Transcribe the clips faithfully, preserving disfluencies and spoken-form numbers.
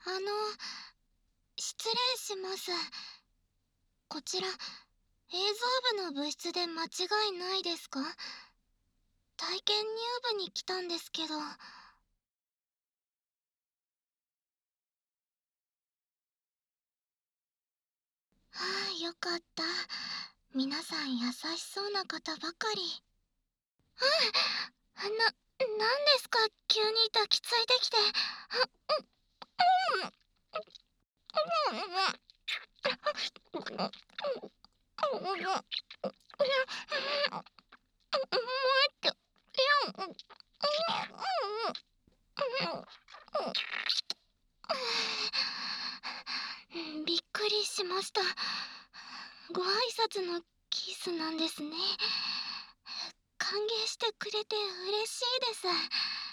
あの、失礼します。こちら、映像部の部室で間違いないですか？体験入部に来たんですけど。はあ、よかった。皆さん優しそうな方ばかり。うん、な、なんですか急に抱きついてきて。びっくりしました。ご挨拶のキスなんですね。歓迎してくれて嬉しいです。は、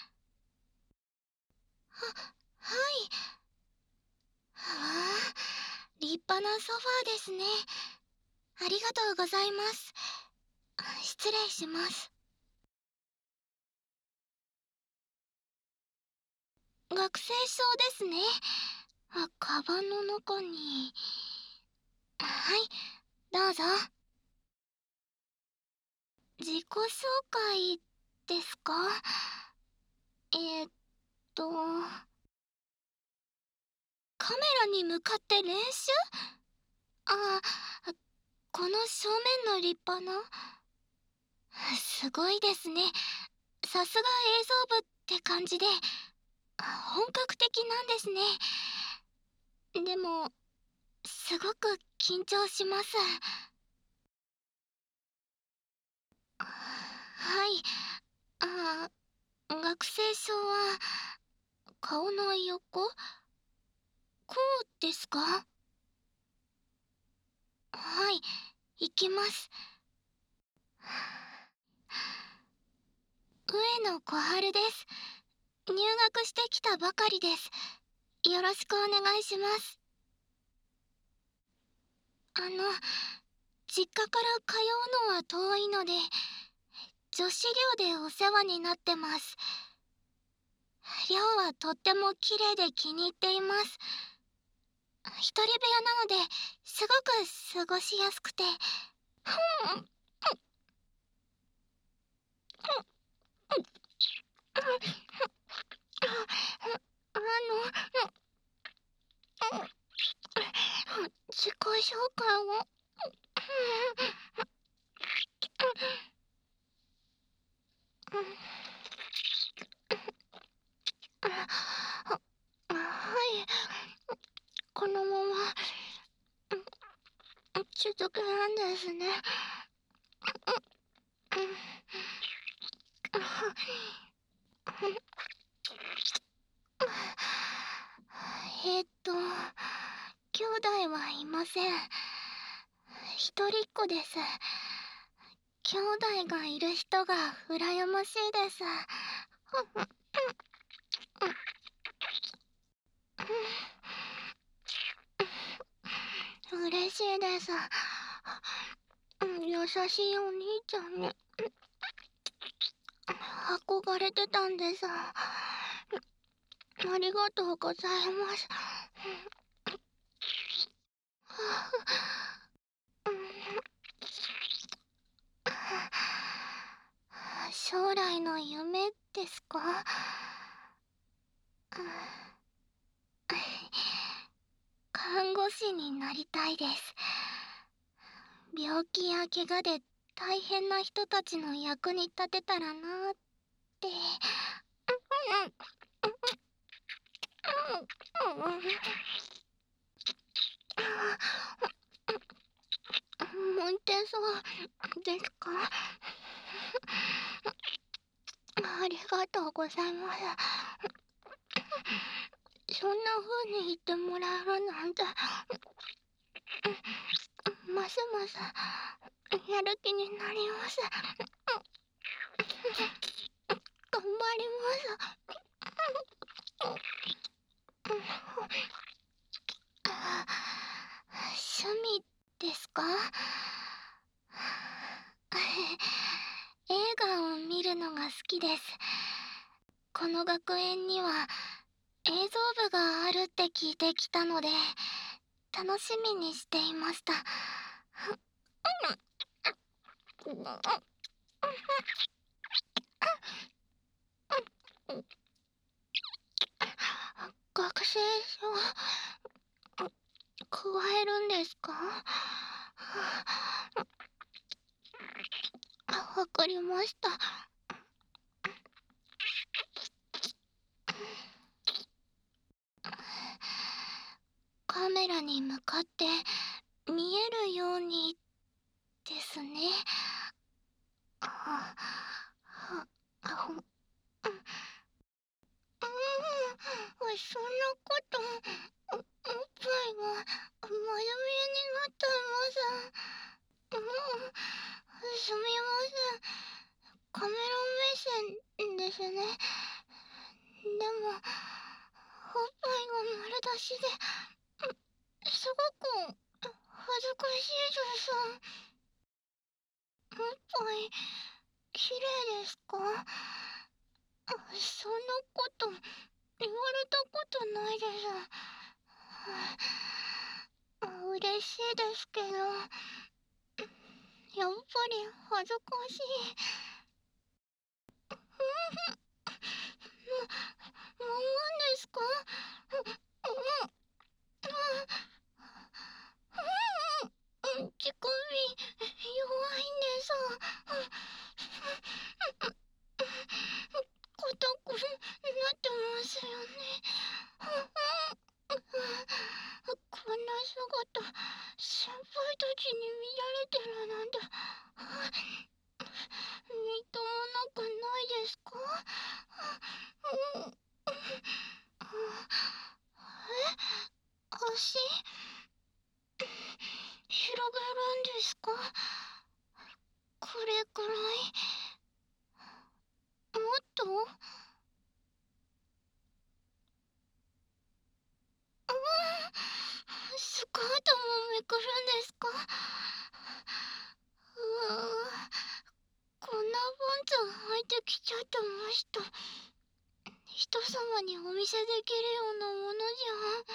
はい。わあ、立派なソファーですね。ありがとうございます。失礼します。学生証ですね。あ、カバンの中に。はい、どうぞ。自己紹介ですか？えー、っと、カメラに向かって練習？あ、この正面の立派な。すごいですね。さすが映像部って感じで、本格的なんですね。でも、すごく緊張します。はい。あ、学生証は、顔の横？こうですか？はい、行きます。上野小春です。入学してきたばかりです。よろしくお願いします。あの、実家から通うのは遠いので、女子寮でお世話になってます。寮はとっても綺麗で気に入っています。一人部屋なので、すごく過ごしやすくて。あの、自己紹介を。はい。このまま続けなんですね。えっと、兄弟はいません。一人っ子です。兄弟がいる人が羨ましいです。嬉しいです。優しいお兄ちゃんに憧れてたんです。ありがとうございます。将来の夢ですか？看護師になりたいです。病気や怪我で大変な人たちの役に立てたらなーって。向いてそうですか？ありがとうございます。そんな風に言ってもらえるなんて、ますますやる気になります。頑張ります。趣味ですか？映画を見るのが好きです。この学園には映像部があるって聞いてきたので、楽しみにしていました。学生証、加えるんですか？わかりました。カメラに向かって見えるようにですね。あ、は、あ、ほん、うん、うん、そんなこと、お、おっぱいが丸見えになっています。うん、すみません。カメラ目線ですね。でも、おっぱいが丸出しで、すごく恥ずかしいです。おっぱい、綺麗ですか？そんなこと言われたことないです。嬉しいですけど、やっぱり恥ずかしい。も、もうんですか？うん、うん、うん、乳首、弱いんです。硬くなってますよね。こんな姿、先輩たちに見られてるなんて、みっともなくないですか？え、足、広げるんですか？これくらい、もっと、スカートもめくるんですか？うわ、こんなパンツ履いてきちゃってました。人様にお見せできるようなものじゃ。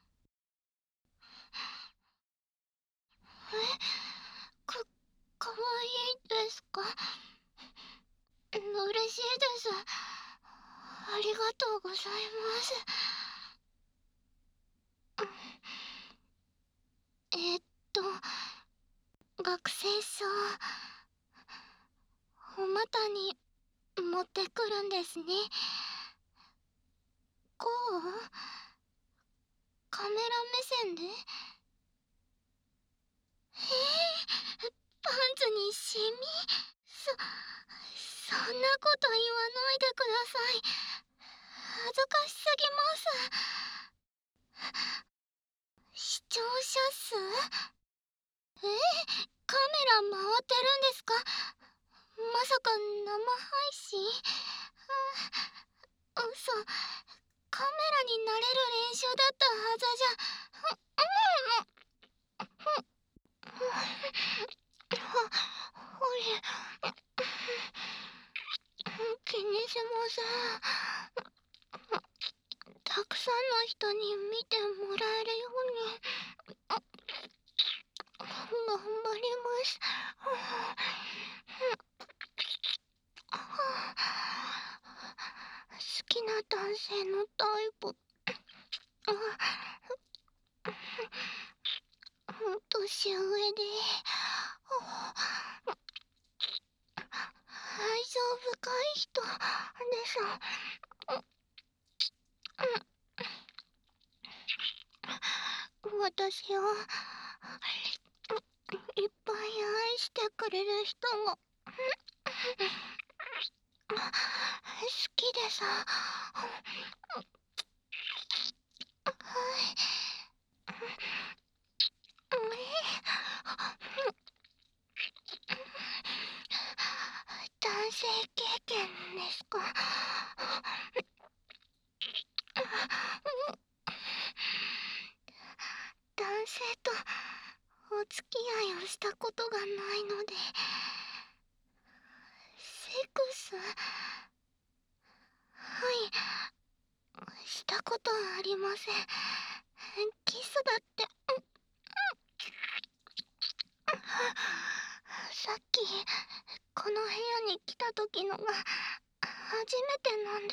え、か、かわいいですか？嬉しいです。ありがとうございます。えっと、学生証、お股に持ってくるんですね。こう？カメラ目線で？えー、パンツにシミ？そ、そんなこと言わないでください。恥ずかしすぎます。視聴者数？え、カメラ回ってるんですか？まさか生配信？あ、嘘。カメラになれる練習だったはずじゃ。は、ほれ。気にしません。たくさんの人に見てもらえるように頑張ります。好きな男性のタイプ、年上で愛情深い人です。私をいっぱい愛してくれる人が好きです。男性経験ですか？男性とお付き合いをしたことがないので、セックス、はい、ししたことありません。キスだって。さっきこの部屋に来た時のが初めてなんです。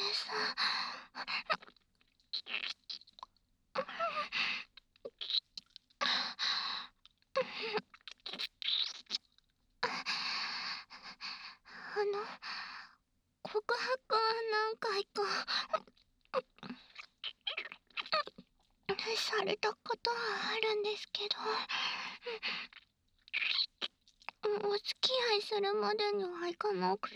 あの告白は何回かされたことはあるんですけど、お付き合いするまでにはいかなくて、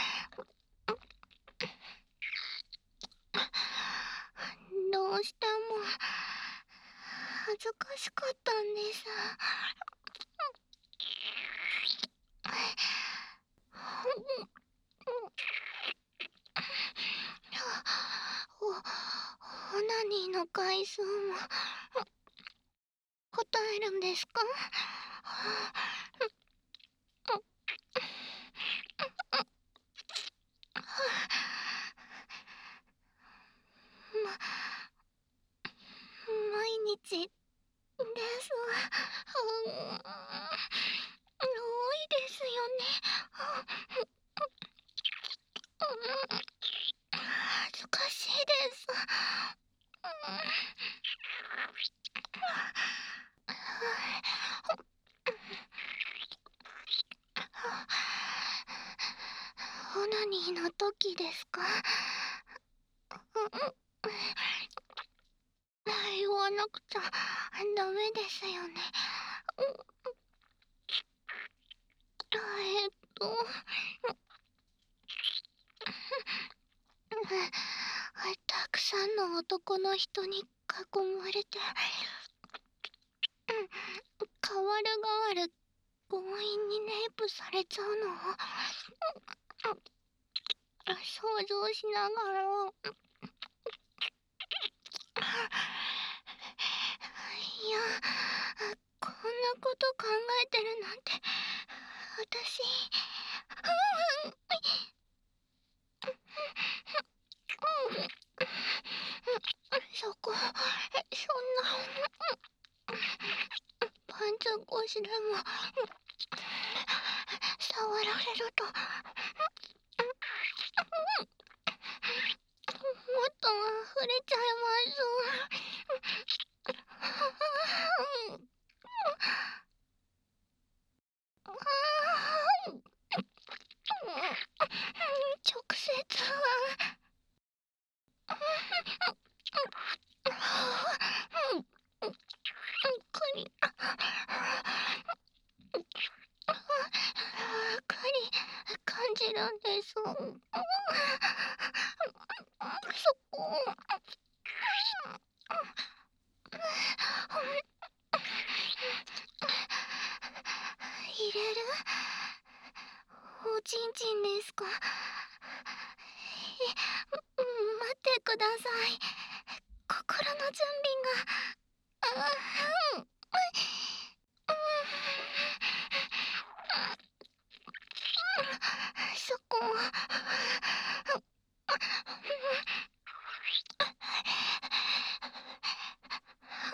どうしても恥ずかしかったんです。お、オナニーの回数も答えるんですか？ま、毎日です。うん、多いですよね。恥ずかしいです。オナニーの時ですか？言わなくちゃダメですよね。えっとたくさんの男の人に囲まれて、代わる代わる強引にレイプされちゃうのを想像しながら、いや、こんなこと考えてるなんて私、そこ、そんなパンツ越しでも触られると、もっと溢れちゃいます。直接はくりあくり感じるんです。そこ入れる？おちんちんですか？え、待ってください。心の準備が。あ、うん。そこはい、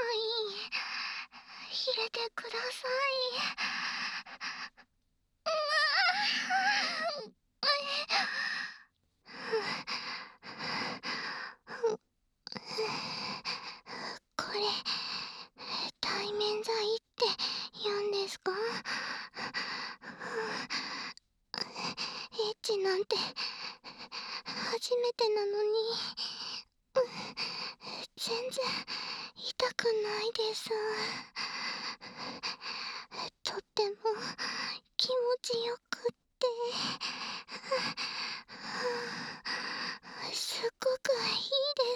入れてください。これ対面剤って言うんですか？エッチなんて初めてなのに全然痛くないです。とっても気持ちよくってすっごくいいです。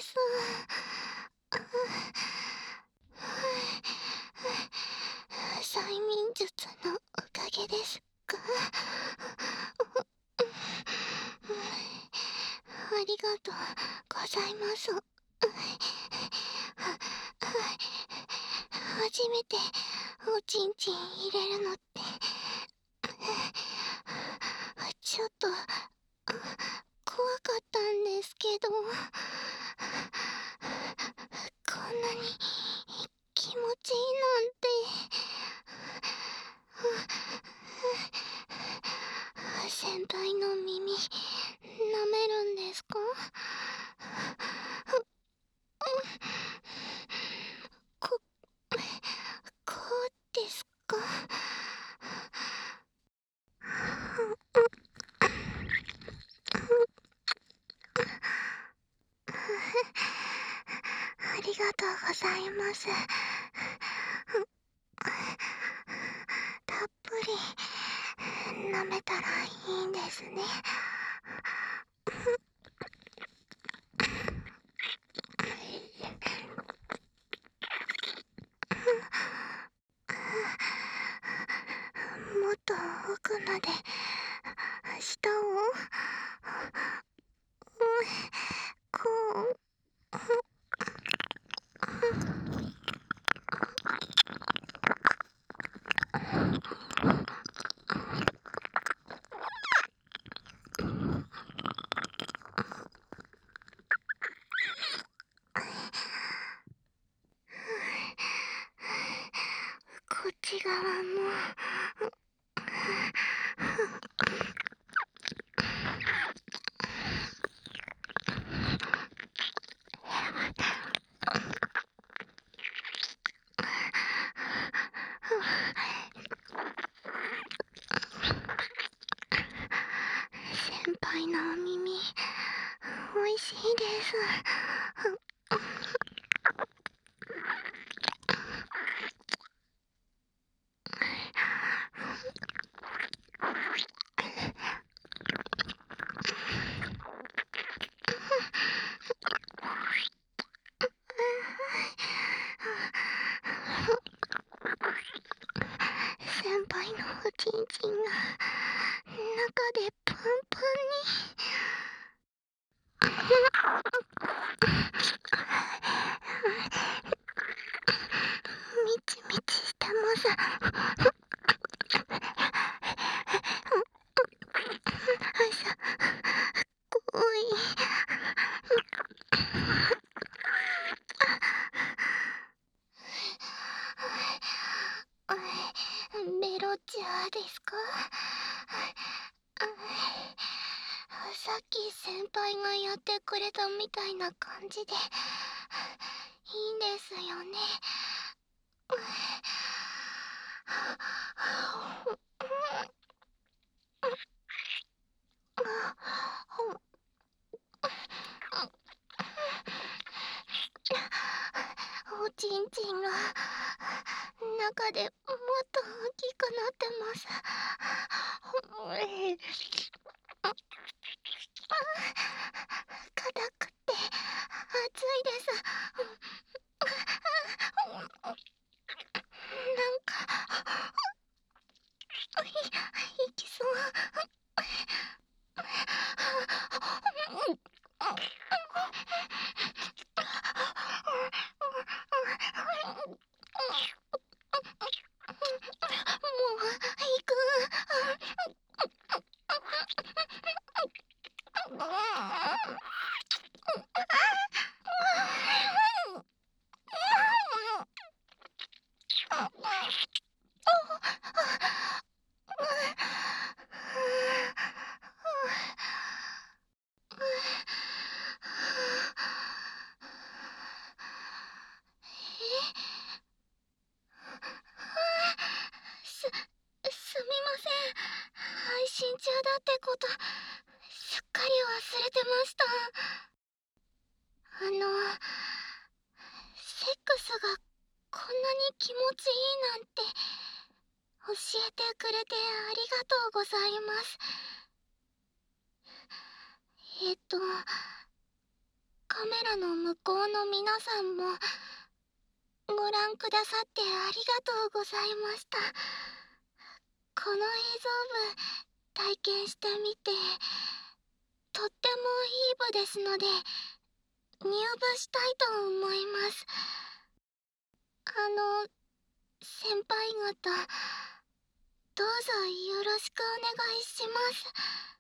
催眠術のおかげですか？ありがとうございます。初めておちんちん入れるのってちょっと怖かったんですけど、 りがとうございます。たっぷり舐めたらいいんですね。もっと奥まで舌をこうこっち側も先輩のお耳おいしいです。先輩のおちんちんが中でパンパンにみちみちしてます。おいベロチャーですか？さっき先輩がやってくれたみたいな感じでいいんですよね。おちんちんが中でもっと大きくなってます。硬くて熱いです。なんかいきそう。もう行く。す、すみません。配信中だってこと、すっかり忘れてました。あの、セックスがこんなに気持ちいいなんて、教えてくれてありがとうございます。えっと、カメラの向こうの皆さんも、ご覧くださってありがとうございました。この映像部体験してみてとってもいい部ですので入部したいと思います。あの先輩方どうぞよろしくお願いします。